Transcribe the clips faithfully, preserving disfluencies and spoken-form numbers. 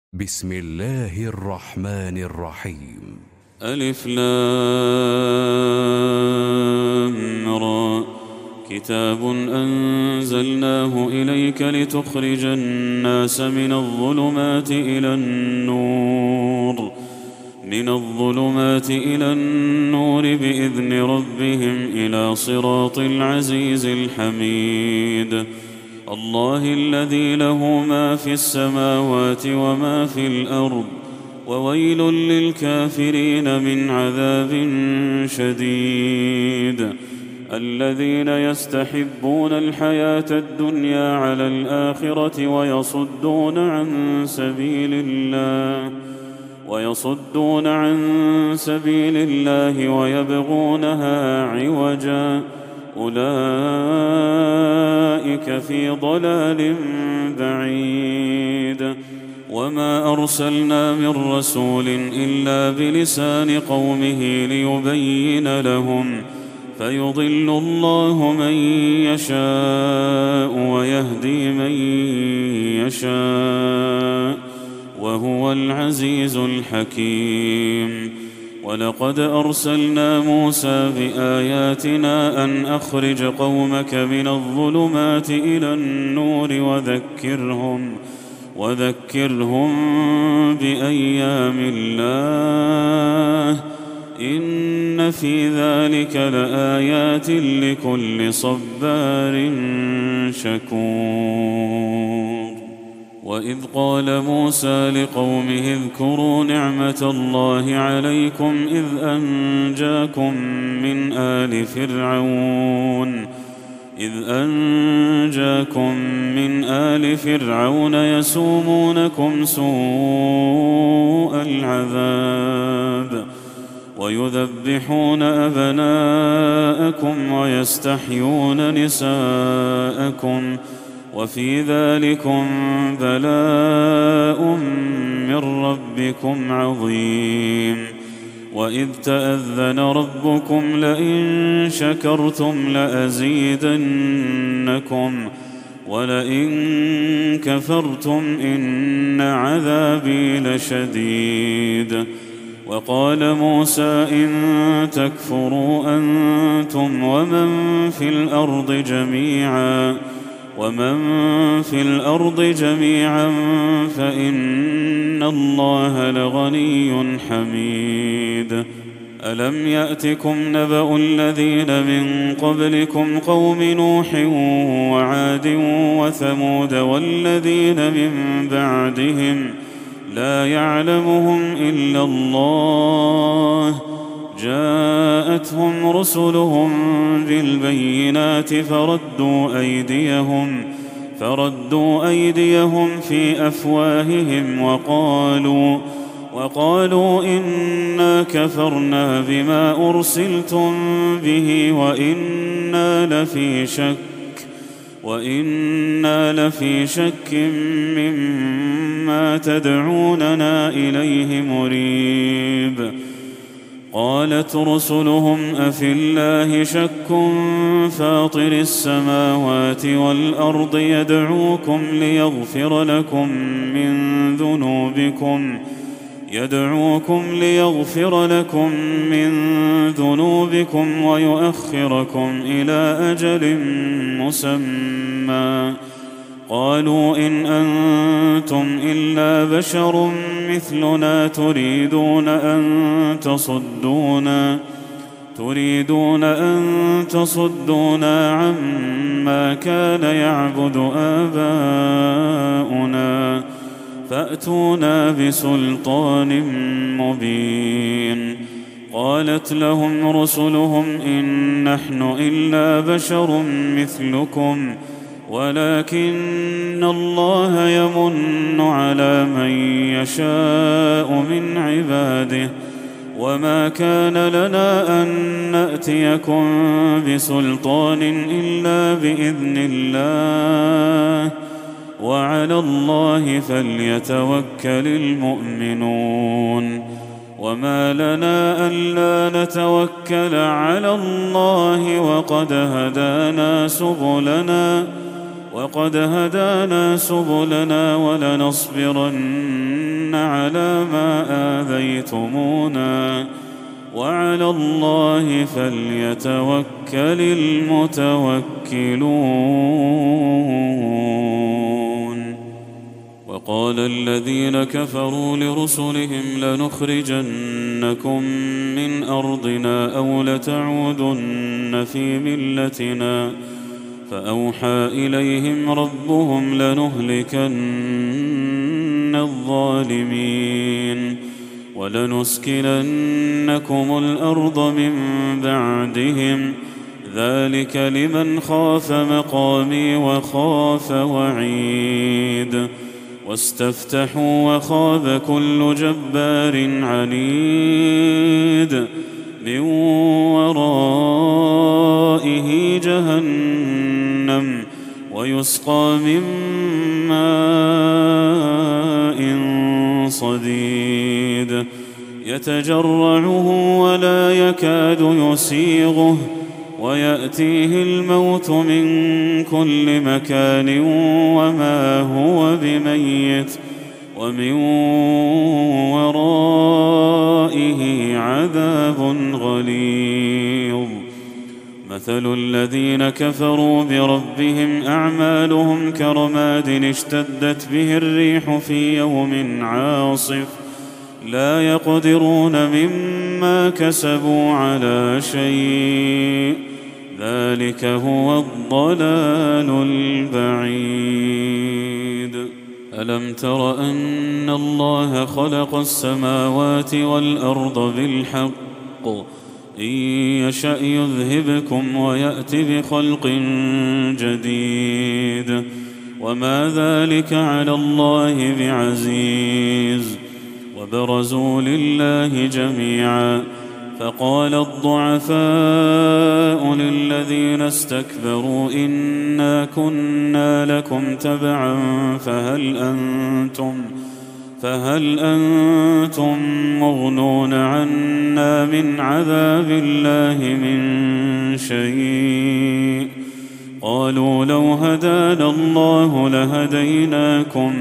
بسم الله الرحمن الرحيم. ألف لام را. كتاب أنزلناه إليك لتخرج الناس من الظلمات إلى النور من الظلمات إلى النور بإذن ربهم إلى صراط العزيز الحميد. الله الذي له ما في السماوات وما في الأرض وويل للكافرين من عذاب شديد. الذين يستحبون الحياة الدنيا على الآخرة ويصدون عن سبيل الله ويصدون عن سبيل الله ويبغونها عوجا أولئك في ضلال بعيد. وما أرسلنا من رسول إلا بلسان قومه ليبين لهم فيضل الله من يشاء ويهدي من يشاء وهو العزيز الحكيم. ولقد أرسلنا موسى بآياتنا أن أخرج قومك من الظلمات إلى النور وذكرهم وذكرهم بأيام الله إن في ذلك لآيات لكل صبار شكور. وإذ قال موسى لقومه اذكروا نعمة الله عليكم إذ أنجاكم من آل فرعون إذ أنجاكم من آل فرعون يسومونكم سوء العذاب ويذبحون أبناءكم ويستحيون نساءكم وفي ذلكم بلاء من ربكم عظيم. وإذ تأذن ربكم لئن شكرتم لأزيدنكم ولئن كفرتم إن عذابي لشديد. وقال موسى إن تكفروا أنتم ومن في الأرض جميعا ومن في الأرض جميعا فإن الله لغني حميد. ألم يأتكم نبأ الذين من قبلكم قوم نوح وعاد وثمود والذين من بعدهم لا يعلمهم إلا الله جاءتهم رسلهم بالبينات فردوا أيديهم فردوا أيديهم في أفواههم وقالوا وقالوا إنا كفرنا بما أرسلتم به وإنا لفي شك وإنا لفي شك مما تدعوننا إليه مريب. قالت رسلهم أفي الله شك فاطر السماوات والأرض يدعوكم ليغفر لكم من ذنوبكم يدعوكم ليغفر لكم من ذنوبكم ويؤخركم إلى أجل مسمى. قالوا إن أنتم إلا بشر مثلنا تريدون أن تصدونا تريدون أن تصدونا عما كان يعبد آباؤنا فأتونا بسلطان مبين. قالت لهم رسلهم إن نحن إلا بشر مثلكم ولكن الله يمن على من يشاء من عباده وما كان لنا أن نأتيكم بسلطان إلا بإذن الله وعلى الله فليتوكل المؤمنون. وما لنا ألا نتوكل على الله وقد هدانا سبلنا وقد هدانا سبلنا ولنصبرن على ما آذيتمونا وعلى الله فليتوكل المتوكلون. وقال الذين كفروا لرسلهم لنخرجنكم من أرضنا أو لتعودن في ملتنا فأوحى إليهم ربهم لنهلكن الظالمين ولنسكننكم الأرض من بعدهم ذلك لمن خاف مقامي وخاف وعيد. واستفتحوا وخاب كل جبار عنيد من ورائه جهنم ويسقى من ماء صديد يتجرعه ولا يكاد يسيغه ويأتيه الموت من كل مكان وما هو بميت ومن ورائه عذاب غليظ. مثل الذين كفروا بربهم أعمالهم كرماد اشتدت به الريح في يوم عاصف لا يقدرون مما كسبوا على شيء ذلك هو الضلال البعيد. ألم تر أن الله خلق السماوات والأرض بالحق إن يشأ يذهبكم ويأت بخلق جديد وما ذلك على الله بعزيز. وبرزوا لله جميعا فقال الضعفاء للذين استكبروا إنا كنا لكم تبعا فهل أنتم فهل أنتم مغنون عنا من عذاب الله من شيء قالوا لو هدانا الله لهديناكم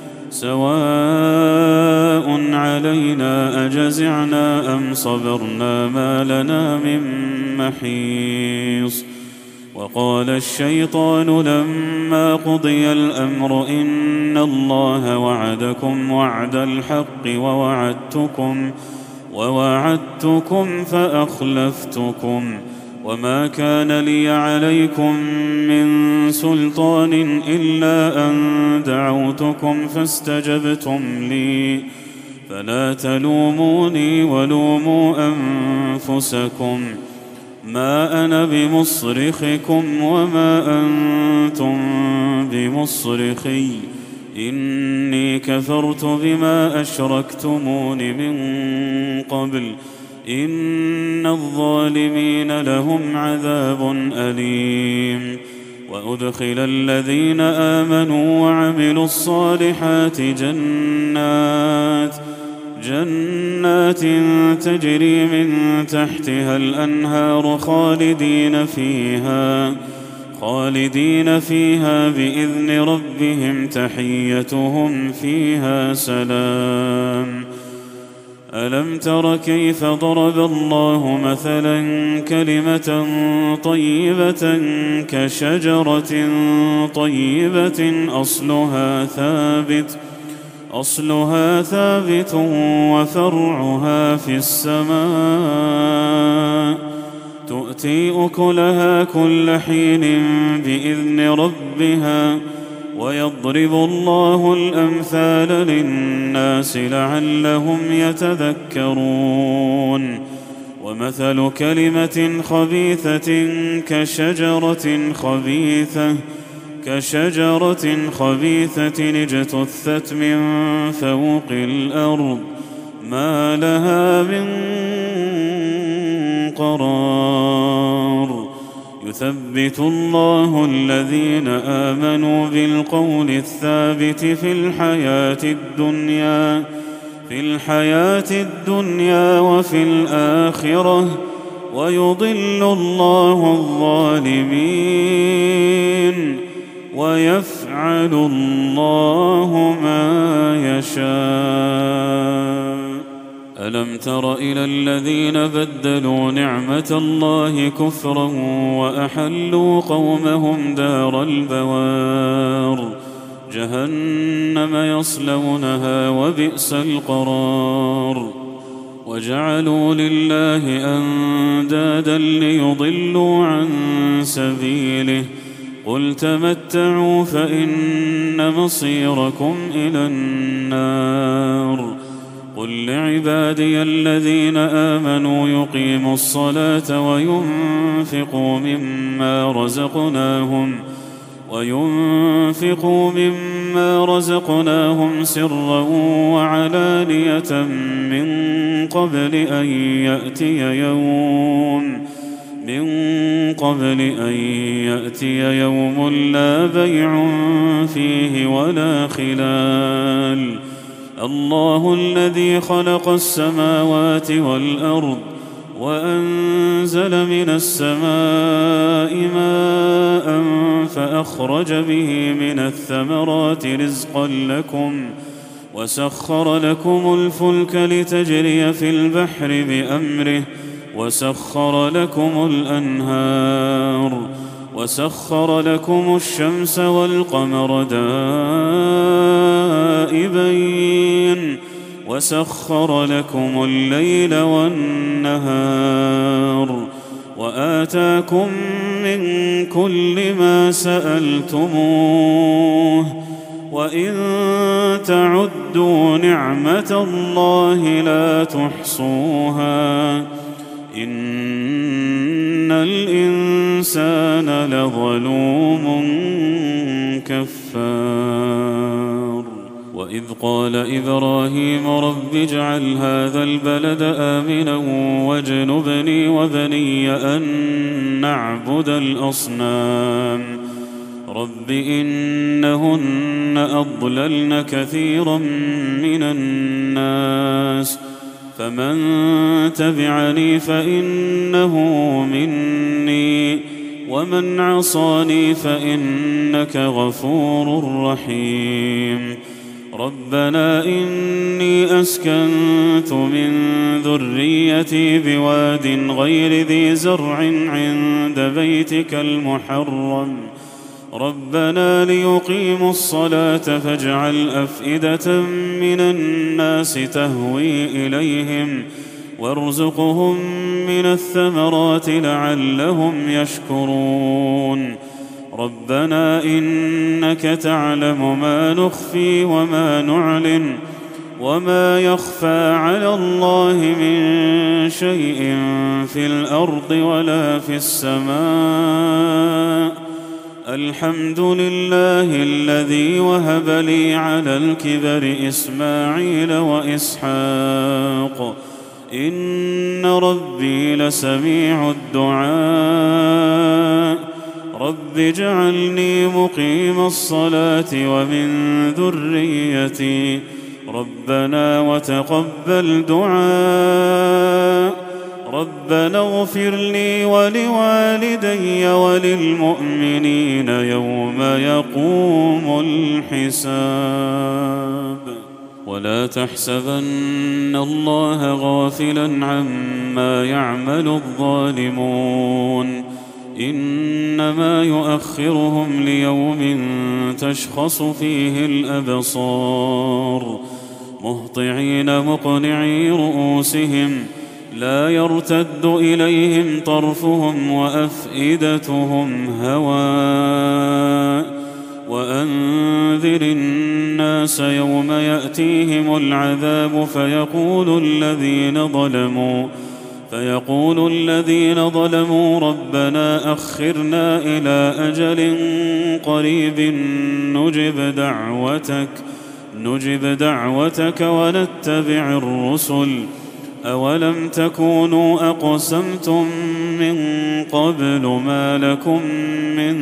سواء علينا أجزعنا أم صبرنا ما لنا من محيص. وقال الشيطان لما قضي الأمر إن الله وعدكم وعد الحق ووعدتكم ووعدتكم فأخلفتكم وما كان لي عليكم من سلطان إلا أن دعوتكم فاستجبتم لي فلا تلوموني ولوموا أنفسكم ما أنا بمصرخكم وما أنتم بمصرخي إني كفرت بما أشركتمون من قبل إن الظالمين لهم عذاب أليم. وأدخل الذين آمنوا وعملوا الصالحات جنات جنات تجري من تحتها الأنهار خالدين فيها خالدين فيها بإذن ربهم تحيتهم فيها سلام. ألم تر كيف ضرب الله مثلا كلمة طيبة كشجرة طيبة أصلها ثابت أصلها ثابت وفرعها في السماء تؤتي أكلها كل حين بإذن ربها ويضرب الله الأمثال للناس لعلهم يتذكرون. ومثل كلمة خبيثة كشجرة خبيثة كشجرة خبيثة اجتثت من فوق الأرض ما لها من قرار. يثبت الله الذين آمنوا بالقول الثابت في الحياة الدنيا في الحياة الدنيا وفي الآخرة ويضل الله الظالمين ويفعل الله ما يشاء. ألم تر إلى الذين بدلوا نعمة الله كفرا وأحلوا قومهم دار البوار جهنم يصلونها وبئس القرار. وجعلوا لله أندادا ليضلوا عن سبيله قل تمتعوا فإن مصيركم إلى النار. قل لعبادي الذين آمنوا يقيموا الصلاة وينفقوا مما رزقناهم وينفقوا مما رزقناهم سرا وعلانية من قبل أن يأتي يوم من قبل أن يأتي يوم لا بيع فيه ولا خلال. الله الذي خلق السماوات والأرض وأنزل من السماء ماء فأخرج به من الثمرات رزقا لكم وسخر لكم الفلك لتجري في البحر بأمره وسخر لكم الأنهار وسخر لكم الشمس والقمر دائبين وسخر لكم الليل والنهار وآتاكم من كل ما سألتموه وإن تعدوا نعمة الله لا تحصوها إن الإنسان لظلوم كفار. وإذ قال إبراهيم رب اجعل هذا البلد آمنا واجنبني وبني أن نعبد الأصنام رب إنهن أضللن كثيرا من الناس فمن تبعني فإنه مني ومن عصاني فإنك غفور رحيم. ربنا إني أسكنت من ذريتي بواد غير ذي زرع عند بيتك المحرم ربنا ليقيموا الصلاة فاجعل أفئدة من الناس تهوي إليهم وارزقهم من الثمرات لعلهم يشكرون. ربنا إنك تعلم ما نخفي وما نعلن وما يخفى على الله من شيء في الأرض ولا في السماء. الحمد لله الذي وهب لي على الكبر إسماعيل وإسحاق إن ربي لسميع الدعاء. رب اجعلني مقيم الصلاة ومن ذريتي ربنا وتقبل دعاء. ربنا اغفر لي ولوالدي وللمؤمنين يوم يقوم الحساب. ولا تحسبن الله غافلا عما يعمل الظالمون إنما يؤخرهم ليوم تشخص فيه الأبصار مهطعين مقنعي رؤوسهم لا يرتد إليهم طرفهم وأفئدتهم هواء. وأنذر الناس يوم يأتيهم العذاب فيقول الذين ظلموا فيقول الذين ظلموا ربنا أخرنا إلى أجل قريب نجب دعوتك نجب دعوتك ونتبع الرسل أولم تكونوا أقسمتم من قبل ما لكم من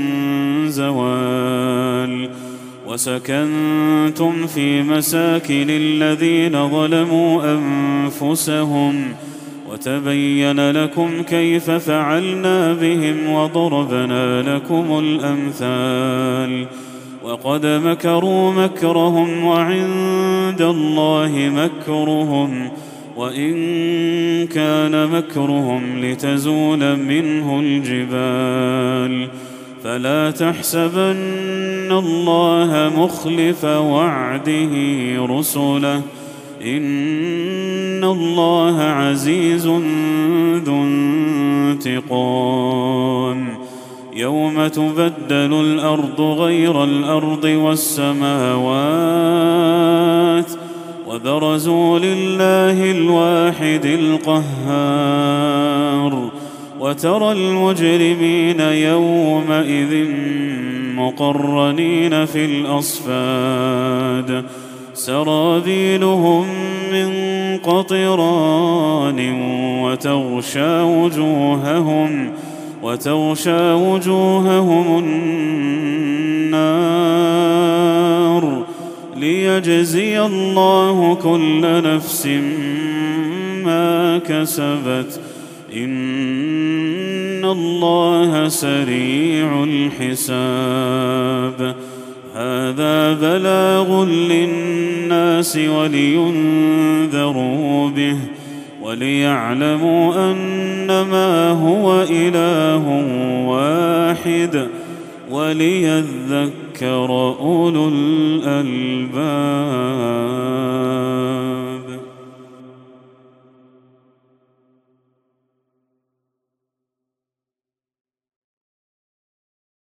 زوال. وسكنتم في مساكن الذين ظلموا أنفسهم وتبين لكم كيف فعلنا بهم وضربنا لكم الأمثال وقد مكروا مكرهم وعند الله مكرهم وإن كان مكرهم لتزول منه الجبال فلا تحسبن الله مخلف وعده رسله إن الله عزيز ذو انتقام يوم تبدل الأرض غير الأرض والسماوات وبرزوا لله الواحد القهار وترى المجرمين يومئذ مقرنين في الأصفاد سرابيلهم من قطران وتغشى وجوههم وتغشى وجوههم النار ليجزي الله كل نفس ما كسبت إن الله سريع الحساب هذا بلاغ للناس ولينذروا به وليعلموا أنما هو إله واحد وليذكر أولو الألباب.